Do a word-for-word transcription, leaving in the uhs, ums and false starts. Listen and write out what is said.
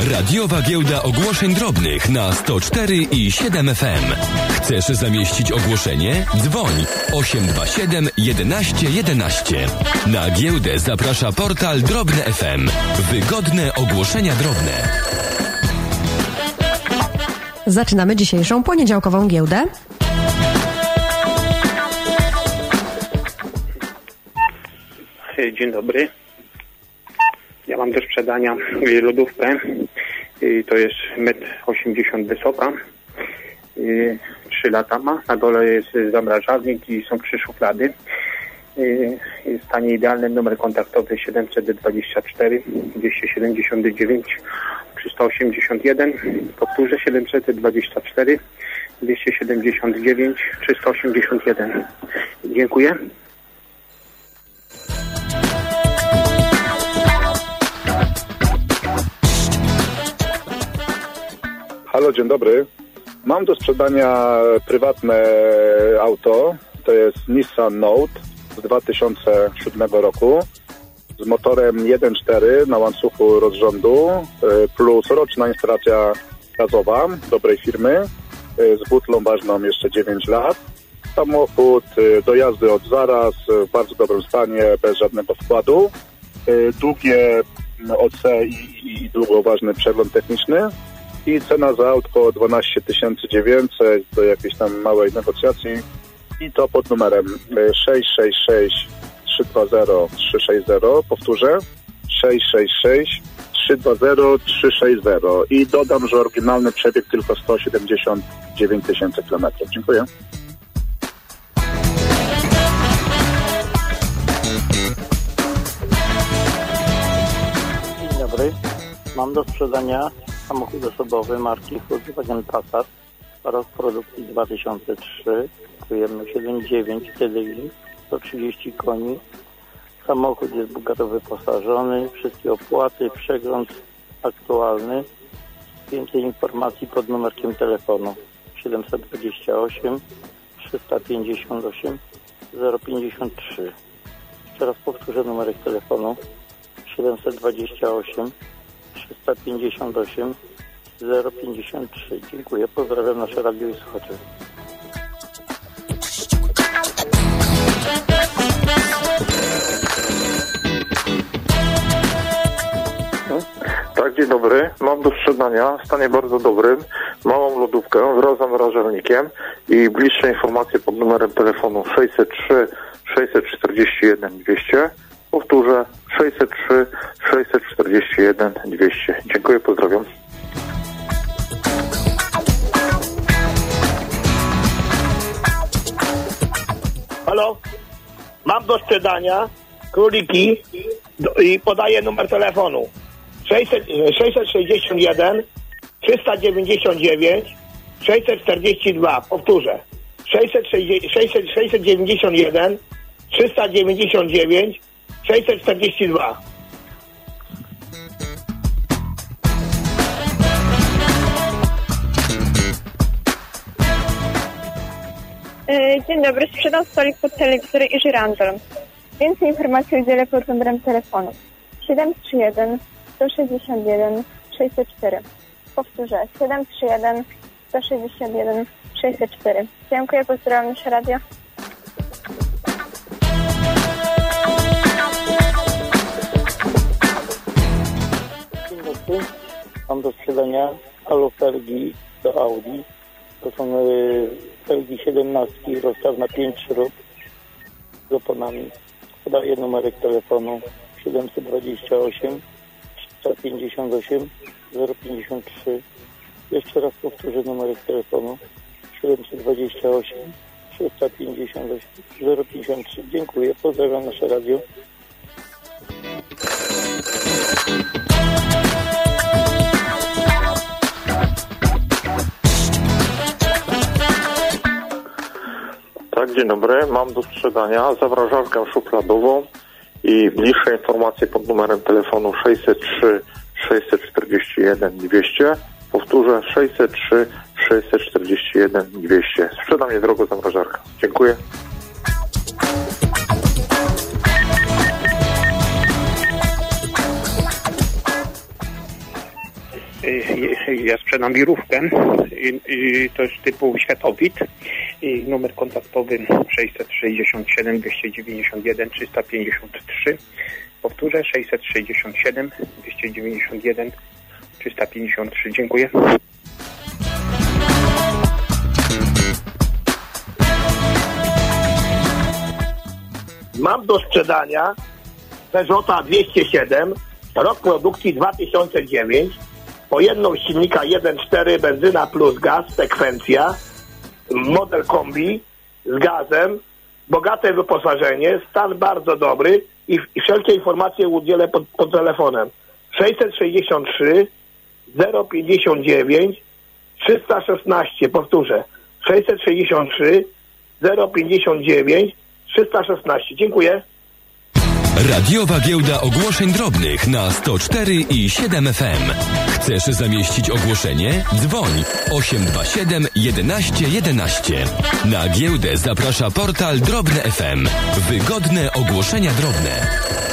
Radiowa Giełda Ogłoszeń Drobnych na sto cztery i siedem F M. Chcesz zamieścić ogłoszenie? Dzwoń osiem dwa siedem jedenaście jedenaście. Na giełdę zaprasza portal Drobne F M. Wygodne ogłoszenia drobne. Zaczynamy dzisiejszą poniedziałkową giełdę. Dzień dobry. Ja mam do sprzedania lodówkę. To jest metr osiemdziesiąt wysoka. Trzy lata ma. Na dole jest zamrażalnik i są trzy szuflady. Jest stanie idealny. Numer kontaktowy siedemset dwadzieścia cztery dwieście siedemdziesiąt dziewięć trzysta osiemdziesiąt jeden. Powtórzę siedemset dwadzieścia cztery dwieście siedemdziesiąt dziewięć trzysta osiemdziesiąt jeden. Dziękuję. Halo, dzień dobry. Mam do sprzedania prywatne auto. To jest Nissan Note z dwa tysiące siódmego roku z motorem jeden cztery na łańcuchu rozrządu plus roczna instalacja gazowa dobrej firmy z butlą ważną jeszcze dziewięć lat. Samochód do jazdy od zaraz, w bardzo dobrym stanie, bez żadnego wkładu. Długie O C i, i długo ważny przegląd techniczny. I cena za autko dwanaście tysięcy dziewięćset do jakiejś tam małej negocjacji. I to pod numerem sześć sześć sześć trzy dwa zero trzy sześć zero. Powtórzę. sześć sześć sześć trzy dwa zero trzy sześć zero. I dodam, że oryginalny przebieg tylko sto siedemdziesiąt dziewięć tysięcy kilometrów. Dziękuję. Dzień dobry. Mam do sprzedania samochód osobowy marki Volkswagen Passat oraz produkcji dwa tysiące trzy, pojemność jeden przecinek dziewięć T D I, sto trzydzieści koni. Samochód jest bogato wyposażony, wszystkie opłaty, przegląd aktualny. Więcej informacji pod numerkiem telefonu siedemset dwadzieścia osiem trzysta pięćdziesiąt osiem zero pięćdziesiąt trzy. Jeszcze raz powtórzę numerek telefonu siedemset dwadzieścia osiem trzysta pięćdziesiąt osiem zero pięćdziesiąt trzy. Dziękuję, pozdrawiam nasze radio i słuchacze. Tak, dzień dobry. Mam do sprzedania w stanie bardzo dobrym małą lodówkę wraz z zamrażalnikiem i bliższe informacje pod numerem telefonu sześćset trzy sześćset czterdzieści jeden dwieście. Powtórzę sześćset trzy sześćset czterdzieści jeden dwieście. Dziękuję, pozdrawiam. Halo? Mam do sprzedania króliki do, i podaję numer telefonu sześćset sześćdziesiąt jeden trzysta dziewięćdziesiąt dziewięć sześćset czterdzieści dwa. Powtórzę sześćset dziewięćdziesiąt jeden trzysta dziewięćdziesiąt dziewięć sześćset czterdzieści dwa. Dzień dobry, sprzedam stolik pod telewizor i żyrandol. Więcej informacji udzielę pod numerem telefonu siedem trzy jeden sto sześćdziesiąt jeden sześćset cztery. Powtórzę siedem trzy jeden sto sześćdziesiąt jeden sześćset cztery. Dziękuję, pozdrawiam nasze radio. Dzień dobry. Mam do sprzedania alofelgi do Audi. To są y, felgi siedemnastki, rozstaw na pięć śrub z oponami. Podaję numerek telefonu siedemset dwadzieścia osiem trzysta pięćdziesiąt osiem zero pięćdziesiąt trzy. Jeszcze raz powtórzę numerek telefonu siedemset dwadzieścia osiem trzysta pięćdziesiąt osiem zero pięćdziesiąt trzy. Dziękuję, pozdrawiam nasze radio. Tak, dzień dobry. Mam do sprzedania zamrażarkę szufladową i bliższe informacje pod numerem telefonu sześćset trzy sześćset czterdzieści jeden dwieście. Powtórzę sześćset trzy sześćset czterdzieści jeden dwieście. Sprzedam niedrogo zamrażarkę. Dziękuję. Ja sprzedam wirówkę, to jest typu Światowit, numer kontaktowy sześćset sześćdziesiąt siedem dwieście dziewięćdziesiąt jeden trzysta pięćdziesiąt trzy. Powtórzę, sześćset sześćdziesiąt siedem dwieście dziewięćdziesiąt jeden trzysta pięćdziesiąt trzy. Dziękuję. Mam do sprzedania Peugeota dwieście siedem, rok produkcji dwa tysiące dziewięć, pojemność silnika jeden przecinek cztery, benzyna plus gaz, sekwencja, model kombi z gazem, bogate wyposażenie, stan bardzo dobry i, i wszelkie informacje udzielę pod, pod telefonem sześćset sześćdziesiąt trzy zero pięćdziesiąt dziewięć trzysta szesnaście, powtórzę sześćset sześćdziesiąt trzy zero pięćdziesiąt dziewięć trzysta szesnaście. Dziękuję. Radiowa Giełda Ogłoszeń Drobnych na sto cztery i siedem F M. Chcesz zamieścić ogłoszenie? Dzwoń osiem dwa siedem jedenaście jedenaście. Na giełdę zaprasza portal Drobne F M. Wygodne ogłoszenia drobne.